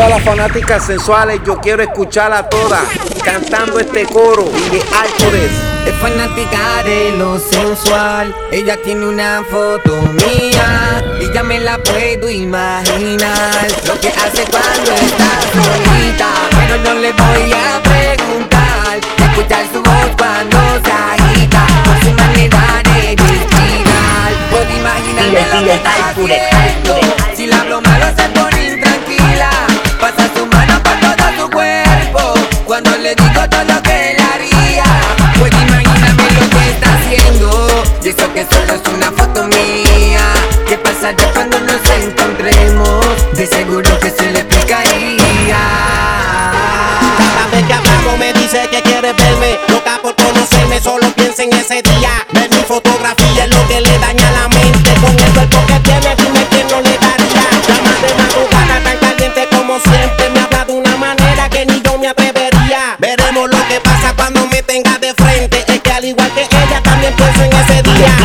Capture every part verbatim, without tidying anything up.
Todas las fanáticas sensuales, yo quiero escuchar a todas cantando este coro. Y de Artures es fanática de lo sensual. Ella tiene una foto mía y ya me la puedo imaginar lo que hace cuando está solita. Pero no le voy a preguntar, escuchar su voz cuando se agita, por su manera de respirar. Puedo imaginarme lo que está haciendo. Si la hablo malo se pone intranquila, pasa su mano por todo su cuerpo cuando le digo todo lo que le haría. Puedo imaginarme lo que está haciendo, y eso que solo es una foto mía. ¿Qué pasaría cuando nos encontremos? De seguro que se le explicaría. Cada vez que hablamos me dice que quiere verme, loca por conocerme, solo piensa en ese día. Ver mi fotografía es lo que le daña la mente. Con el cuerpo que tiene, dime quién no le daría. Llama de madrugada tan caliente como siempre, me habla de una manera que ni yo me atrevería. Veremos lo que pasa cuando me tenga de frente. Es que al igual que ella también pienso en ese día.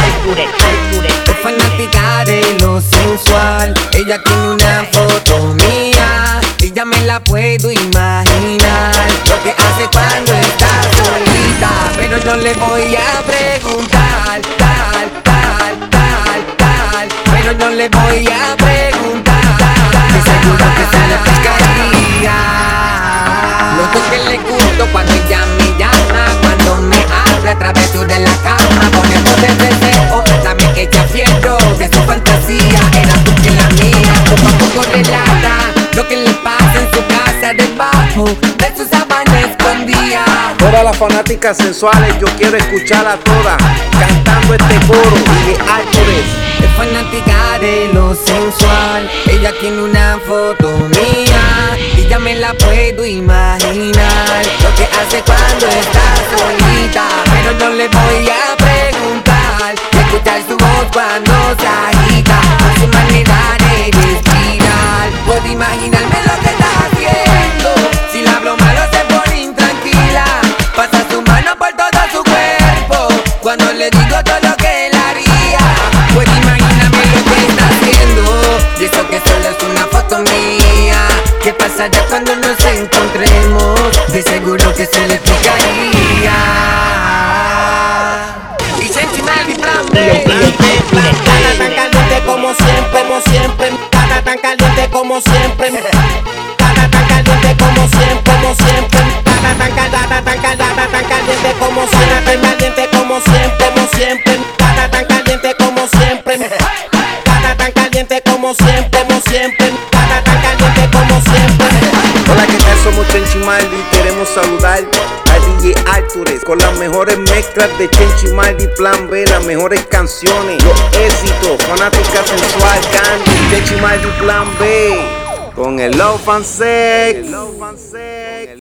Es fanática de lo sensual. Ella tiene una foto mía y ya me la puedo imaginar lo que hace cuando está solita. Pero no le voy a preguntar tal, tal, tal, tal. Pero no le voy a preguntar, de seguro que se le explicaría. Noto que le gusto cuando ella me llama, cuando me habla a través de la cama. Pone voz de deseo, dame que ella fiero de su fantasía, era tú que la mía. Poco a poco relata lo que le pasa en su casa debajo de su sábana escondida. Todas las fanáticas sensuales, yo quiero escuchar a todas cantando este coro. Y de Artures es fanática de lo sensual. Ella tiene una foto mía y ya me la puedo imaginar lo que hace cuando está solita. Pero no le voy a preguntar, escuchar su voz cuando se agita, por su manera de respirar. Puedo imaginarme lo que está haciendo. Si la hablo malo se pone intranquila, pasa su mano por todo su cuerpo cuando le digo todo lo que él haría. Puedo imaginarme lo que está haciendo, y eso que solo es una foto mía. ¿Qué pasará cuando nos encontremos? De seguro que se le explicaría. Y Chenchi Maldi Plan B. Cara tan caliente como siempre, como siempre. Cara tan caliente como siempre. Cara tan caliente como siempre, como siempre. Cara tan caliente, tan caliente, tan caliente como siempre. Tan caliente como siempre, como siempre. Cara tan caliente como siempre. Cara tan caliente como siempre, como siempre. Cara tan caliente como siempre. Hola, ¿qué tal? Somos Chenchi Maldi y queremos saludar a D J Artures con las mejores mezclas de Chenchi Maldi Plan B, las mejores canciones, los éxitos, fanática sensual, Candy, Chenchi Maldi Plan B, con el Love and Sex.